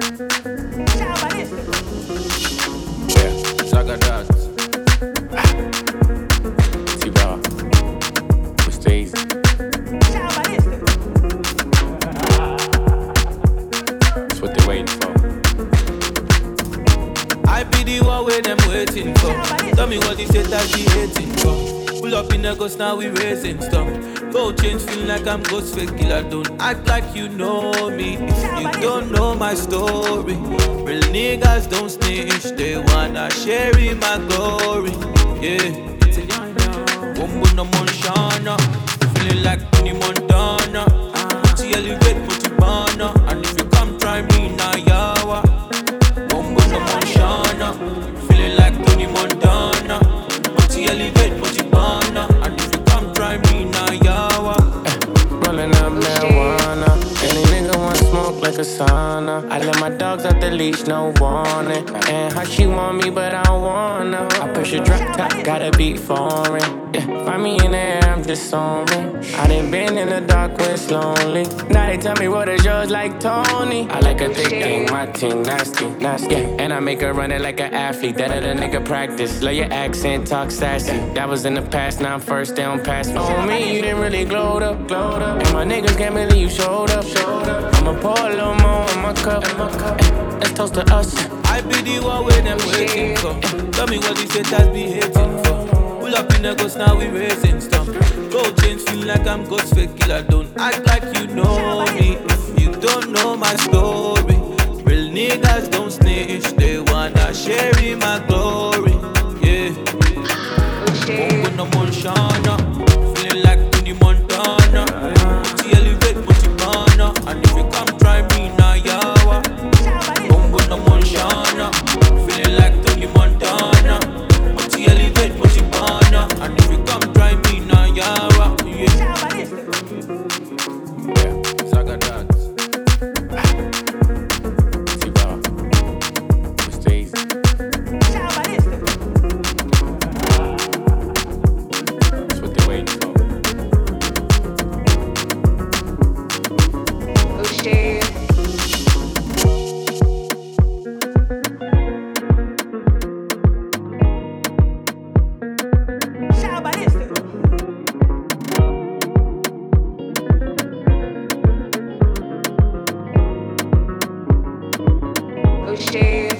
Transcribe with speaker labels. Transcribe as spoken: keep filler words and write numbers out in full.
Speaker 1: Yeah, Zagadat. T-Bar. Mister Easy. That's what they're waiting for.
Speaker 2: I be the one where them waiting for. Tell me what this haters be hating for. Pull up in the ghost, now we raising stuff. Gold change, feel like I'm ghost fake killer. Don't act like you know me if you don't know my story. Real niggas don't snitch, they wanna share in my glory. Yeah, Wombo no Monshana, feeling like Tony Montana. Put you elevate, put you banner, and if you come try me now, yawa. Wombo no Monshana, feeling like Tony Montana. Put you elevate, put you banner, and if you come try me now, yawa.
Speaker 1: Rolling up marijuana. Any nigga want smoke like a sauna. I let my dogs out the leash, no warning. And how she want me, but I don't wanna. I push a drop top, gotta be foreign. Yeah, find me in the air, I'm just soaring. I done been in the dark when it's lonely. Now they tell me what is yours like Tony. I like a thick thing, my team nasty, nasty. Yeah, and I make her run it like an athlete. That other nigga practice. Love your accent, talk sassy. That was in the past, now I'm first down pass. On me, you didn't really glowed up, glowed up. And my niggas can't believe you showed up, showed up. I'ma pour a little more in my cup. Ay, let's toast to us.
Speaker 2: I be the one where them waiting for. Tell me what these haters be hating for. Pull up in the ghost, now we raising stuff. Gold chains, feel like I'm ghost fake killer. Don't act like you know me if you don't know my story. Real niggas don't snitch, they wanna share in my glory. Yeah, Wombo no Monshana, feeling like Tony Montana. Put you elevate, put you banner, and if you come try me now, yawa. Wombo no Monshana, feeling like Tony Montana. Put you elevate, put you banner, and if you come try me now, yawa. Yeah,
Speaker 1: Yeah, Zagadat. T-Bar. Mister Easy. That's what they're waiting for.
Speaker 3: O'Shea.